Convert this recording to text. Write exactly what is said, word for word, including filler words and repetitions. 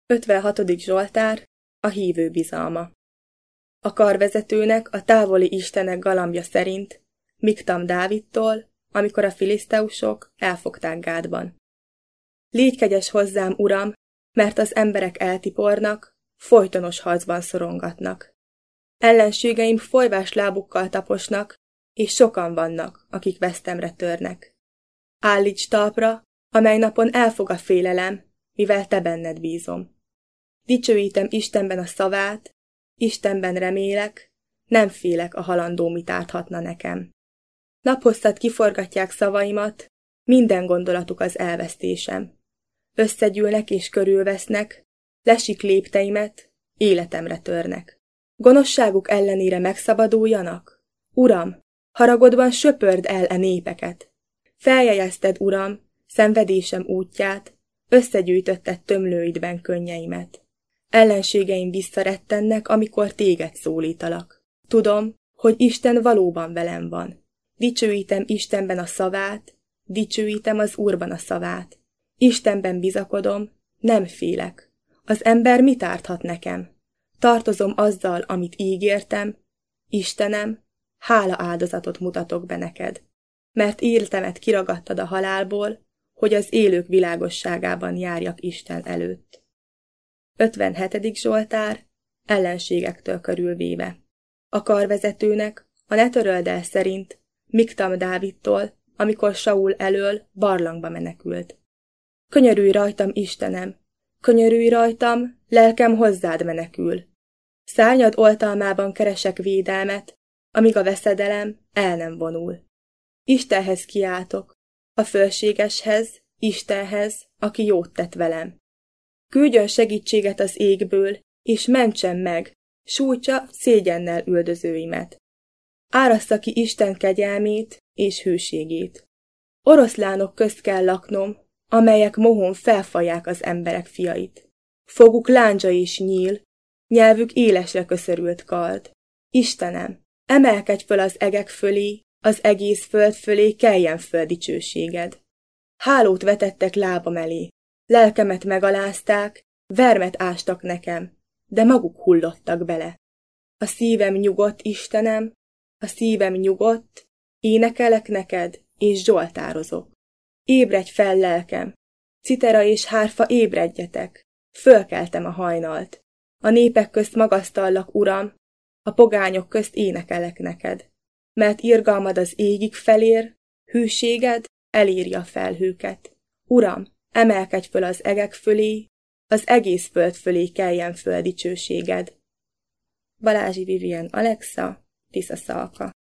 ötvenhatodik Zsoltár, a hívő bizalma. A karvezetőnek a távoli istenek galambja szerint Miktam Dávidtól, amikor a filiszteusok elfogták Gádban. Légy kegyes hozzám, Uram, mert az emberek eltipornak, folytonos harcban szorongatnak. Ellenségeim folyvás lábukkal taposnak, és sokan vannak, akik vesztemre törnek. Állíts talpra, amely napon elfog a félelem, mivel te benned bízom. Dicsőítem Istenben a szavát, Istenben remélek, nem félek a halandó, mit árthatna nekem. Naphosszat kiforgatják szavaimat, minden gondolatuk az elvesztésem. Összegyűlnek és körülvesznek, lesik lépteimet, életemre törnek. Gonoszságuk ellenére megszabaduljanak? Uram, haragodban söpörd el e népeket. Feljegyezted, Uram, szenvedésem útját, összegyűjtötted tömlőidben könnyeimet. Ellenségeim visszarettennek, amikor téged szólítalak. Tudom, hogy Isten valóban velem van. Dicsőítem Istenben a szavát, dicsőítem az Úrban a szavát. Istenben bizakodom, nem félek. Az ember mit árthat nekem? Tartozom azzal, amit ígértem. Istenem, hála áldozatot mutatok be neked. Mert életemet kiragadtad a halálból, hogy az élők világosságában járjak Isten előtt. ötvenhetedik Zsoltár, ellenségektől körülvéve. A karvezetőnek a ne töröld el szerint Miktam Dávidtól, amikor Saul elől barlangba menekült. Könyörülj rajtam, Istenem! Könyörülj rajtam, lelkem hozzád menekül. Szárnyad oltalmában keresek védelmet, amíg a veszedelem el nem vonul. Istenhez kiáltok, a fölségeshez, Istenhez, aki jót tett velem. Küldjön segítséget az égből, és mentsen meg, sújtsa szégyennel üldözőimet. Árassza ki Isten kegyelmét és hűségét. Oroszlánok közt kell laknom, amelyek mohón felfalják az emberek fiait. Foguk láncsa is nyíl, nyelvük élesre köszörült kard. Istenem, emelkedj föl az egek fölé, az egész föld fölé keljen föl dicsőséged. Hálót vetettek lábam elé, lelkemet megalázták, vermet ástak nekem, de maguk hullottak bele. A szívem nyugodt, Istenem, a szívem nyugodt, énekelek neked, és zsoltározok. Ébredj fel, lelkem! Citera és hárfa, ébredjetek! Fölkeltem a hajnalt. A népek közt magasztallak, Uram, a pogányok közt énekelek neked. Mert irgalmad az égig felér, hűséged eléri a felhőket. Uram, emelkedj föl az egek fölé, az egész föld fölé keljen föl dicsőséged. Balázsi Vivien Alexa, Tisza Szalka.